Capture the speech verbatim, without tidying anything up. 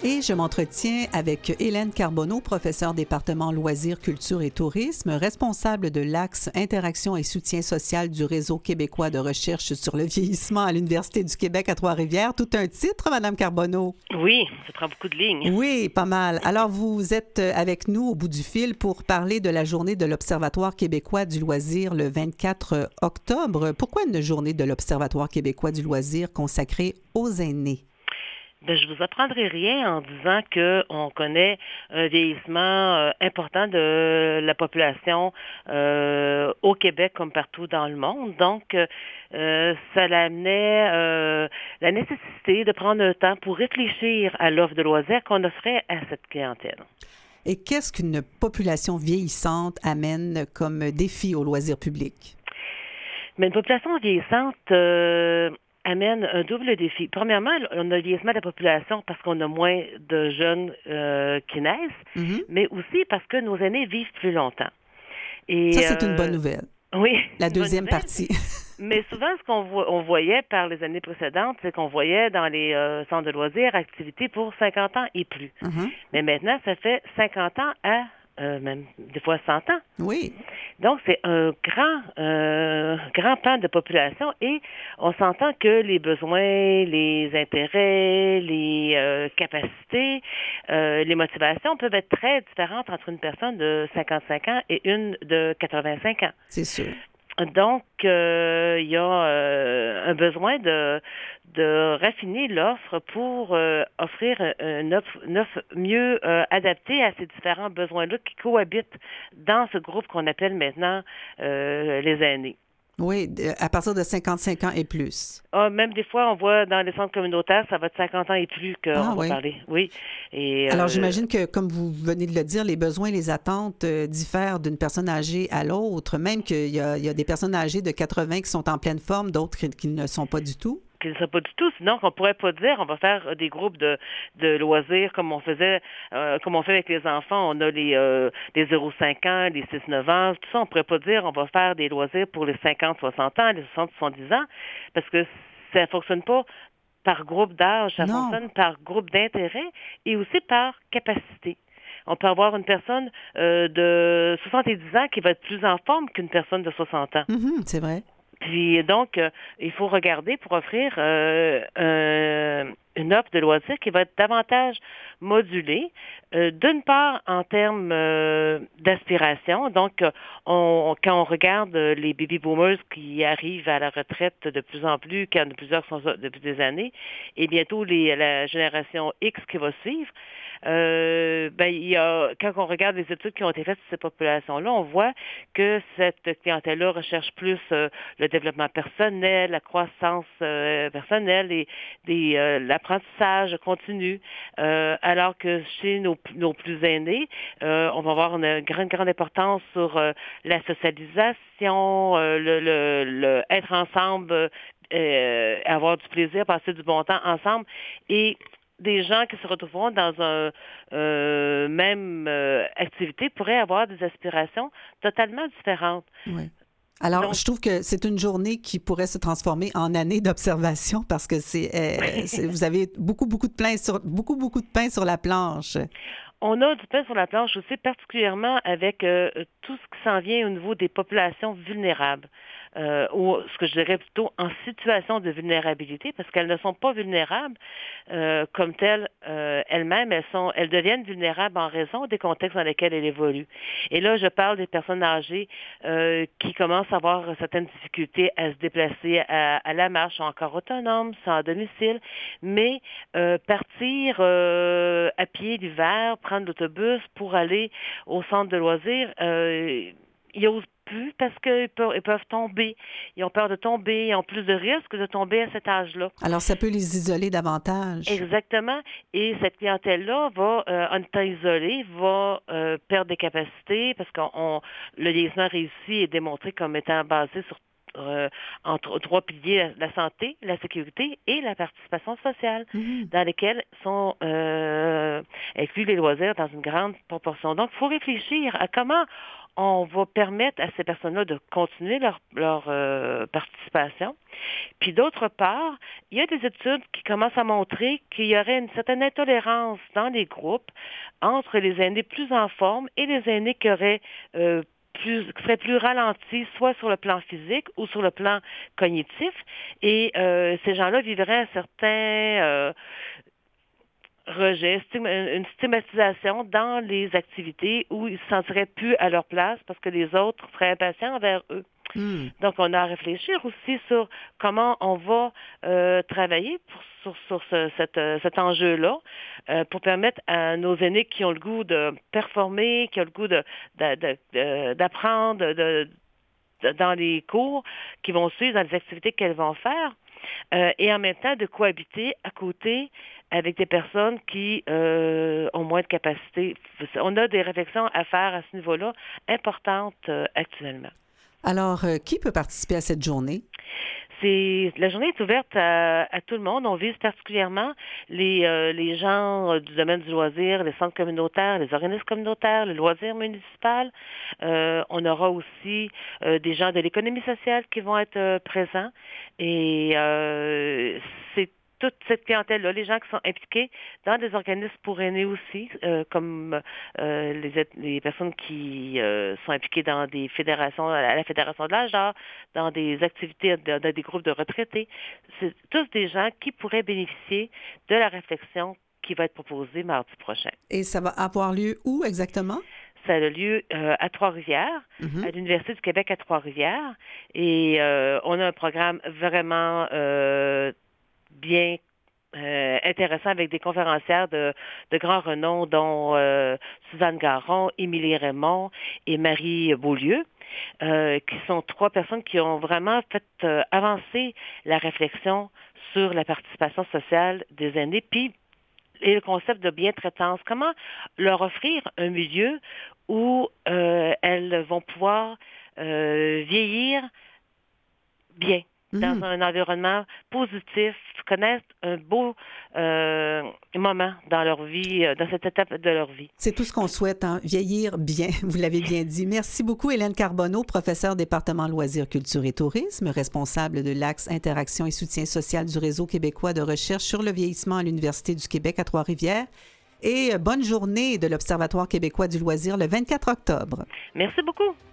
Et je m'entretiens avec Hélène Carbonneau, professeure département loisirs, culture et tourisme, responsable de l'axe interaction et soutien social du Réseau québécois de recherche sur le vieillissement à l'Université du Québec à Trois-Rivières. Tout un titre, Madame Carbonneau. Oui, ça prend beaucoup de lignes. Oui, pas mal. Alors, vous êtes avec nous au bout du fil pour parler de la journée de l'Observatoire québécois du loisir le vingt-quatre octobre. Pourquoi une journée de l'Observatoire québécois du loisir consacrée aux aînés? Ben, je vous apprendrai rien en disant qu'on connaît un vieillissement euh, important de la population euh, au Québec comme partout dans le monde. Donc, euh, ça l'amenait euh, la nécessité de prendre un temps pour réfléchir à l'offre de loisirs qu'on offrait à cette clientèle. Et qu'est-ce qu'une population vieillissante amène comme défi au loisir public? Mais une population vieillissante... Euh, amène un double défi. Premièrement, on a le vieillissement de la population parce qu'on a moins de jeunes euh, qui naissent, mm-hmm. mais aussi parce que nos aînés vivent plus longtemps. Et, ça, c'est euh, une bonne nouvelle. Oui. La deuxième partie. Mais souvent, ce qu'on vo- on voyait par les années précédentes, c'est qu'on voyait dans les euh, centres de loisirs activités pour cinquante ans et plus. Mm-hmm. Mais maintenant, ça fait cinquante ans à Euh, même des fois cent ans. Oui. Donc, c'est un grand, euh, grand pan de population et on s'entend que les besoins, les intérêts, les euh, capacités, euh, les motivations peuvent être très différentes entre une personne de cinquante-cinq ans et une de quatre-vingt-cinq ans. C'est sûr. Donc, euh, il y a euh, un besoin de, de raffiner l'offre pour euh, offrir une offre, une offre mieux euh, adaptée à ces différents besoins-là qui cohabitent dans ce groupe qu'on appelle maintenant euh, les aînés. Oui, à partir de cinquante-cinq ans et plus. Ah, même des fois, on voit dans les centres communautaires, ça va être cinquante ans et plus qu'on ah, va oui. parler. Oui. Et, Alors, euh, j'imagine que, comme vous venez de le dire, les besoins et les attentes euh, diffèrent d'une personne âgée à l'autre, même qu'il y a, il y a des personnes âgées de quatre-vingts qui sont en pleine forme, d'autres qui, qui ne le sont pas du tout. Qui ne sont pas du tout, sinon on pourrait pas dire on va faire des groupes de, de loisirs comme on faisait, euh, comme on fait avec les enfants. On a les, euh, les zéro cinq ans, les six neuf ans, tout ça, on pourrait pas dire on va faire des loisirs pour les cinquante soixante ans, les soixante soixante-dix ans, parce que ça ne fonctionne pas par groupe d'âge, ça non. fonctionne par groupe d'intérêt et aussi par capacité. On peut avoir une personne euh, de soixante-dix ans qui va être plus en forme qu'une personne de soixante ans. Mm-hmm, c'est vrai. Puis donc, euh, il faut regarder pour offrir euh, euh, une offre de loisirs qui va être davantage modulée. Euh, d'une part, en termes euh, d'aspiration. Donc, on, quand on regarde les baby boomers qui arrivent à la retraite de plus en plus, quand plusieurs sont depuis des années, et bientôt les, la génération X qui va suivre, Euh, ben, il y a, quand on regarde les études qui ont été faites sur ces populations-là, on voit que cette clientèle-là recherche plus euh, le développement personnel, la croissance euh, personnelle et des, euh, l'apprentissage continu, euh, alors que chez nos, nos plus aînés, euh, on va avoir une grande, grande importance sur euh, la socialisation, euh, le, le, le être ensemble, euh, avoir du plaisir, passer du bon temps ensemble et des gens qui se retrouveront dans un euh, même euh, activité pourraient avoir des aspirations totalement différentes. Oui. Alors, Donc, je trouve que c'est une journée qui pourrait se transformer en année d'observation parce que c'est, euh, c'est vous avez beaucoup, beaucoup de pain sur beaucoup, beaucoup de pain sur la planche. On a du pain sur la planche aussi, particulièrement avec euh, tout ce qui s'en vient au niveau des populations vulnérables. Euh, ou ce que je dirais plutôt en situation de vulnérabilité, parce qu'elles ne sont pas vulnérables euh, comme telles euh, elles-mêmes, elles sont, elles deviennent vulnérables en raison des contextes dans lesquels elles évoluent. Et là, je parle des personnes âgées euh, qui commencent à avoir certaines difficultés à se déplacer à, à la marche, sont encore autonomes, sans domicile, mais euh, partir euh, à pied l'hiver, prendre l'autobus pour aller au centre de loisirs, euh, ils n'osent plus parce qu'ils peuvent, ils peuvent tomber. Ils ont peur de tomber. Ils ont plus de risques de tomber à cet âge-là. Alors, ça peut les isoler davantage. Exactement. Et cette clientèle-là va, euh, en étant isolée, va euh, perdre des capacités parce que le vieillissement réussi est démontré comme étant basé sur Euh, entre trois piliers, la santé, la sécurité et la participation sociale, mmh. dans lesquels sont euh, inclut les loisirs dans une grande proportion. Donc, il faut réfléchir à comment on va permettre à ces personnes-là de continuer leur, leur euh, participation. Puis d'autre part, il y a des études qui commencent à montrer qu'il y aurait une certaine intolérance dans les groupes entre les aînés plus en forme et les aînés qui auraient euh, plus, qui seraient plus ralentis, soit sur le plan physique ou sur le plan cognitif. Et euh, ces gens-là vivraient un certain euh, rejet, une stigmatisation dans les activités où ils ne se sentiraient plus à leur place parce que les autres seraient impatients envers eux. Mm. Donc, on a à réfléchir aussi sur comment on va euh, travailler pour, sur, sur ce, cette, cet enjeu-là euh, pour permettre à nos aînés qui ont le goût de performer, qui ont le goût de, de, de, de, d'apprendre de, de, dans les cours qu'ils vont suivre, dans les activités qu'elles vont faire, euh, et en même temps de cohabiter à côté avec des personnes qui euh, ont moins de capacité. On a des réflexions à faire à ce niveau-là importantes euh, actuellement. Alors, euh, qui peut participer à cette journée? C'est la journée est ouverte à, à tout le monde. On vise particulièrement les, euh, les gens euh, du domaine du loisir, les centres communautaires, les organismes communautaires, le loisir municipal. Euh, on aura aussi euh, des gens de l'économie sociale qui vont être euh, présents. Et euh, c'est toute cette clientèle-là, les gens qui sont impliqués dans des organismes pour aînés aussi, euh, comme euh, les, les personnes qui euh, sont impliquées dans des fédérations, à la Fédération de l'âge d'or, dans des activités, dans des groupes de retraités. C'est tous des gens qui pourraient bénéficier de la réflexion qui va être proposée mardi prochain. Et ça va avoir lieu où exactement? Ça a lieu euh, à Trois-Rivières, mm-hmm. à l'Université du Québec à Trois-Rivières. Et euh, on a un programme vraiment euh, bien euh, intéressant avec des conférencières de, de grand renom, dont euh, Suzanne Garon, Émilie Raymond et Marie Beaulieu, euh, qui sont trois personnes qui ont vraiment fait euh, avancer la réflexion sur la participation sociale des aînés, puis et le concept de bien-traitance. Comment leur offrir un milieu où euh, elles vont pouvoir euh, vieillir bien, dans mmh. un environnement positif, connaître un beau euh, moment dans leur vie, dans cette étape de leur vie. C'est tout ce qu'on souhaite, hein? Vieillir bien, vous l'avez bien dit. Merci beaucoup, Hélène Carbonneau, professeure département loisirs, culture et tourisme, responsable de l'axe interaction et soutien social du Réseau québécois de recherche sur le vieillissement à l'Université du Québec à Trois-Rivières. Et bonne journée de l'Observatoire québécois du loisir le vingt-quatre octobre. Merci beaucoup.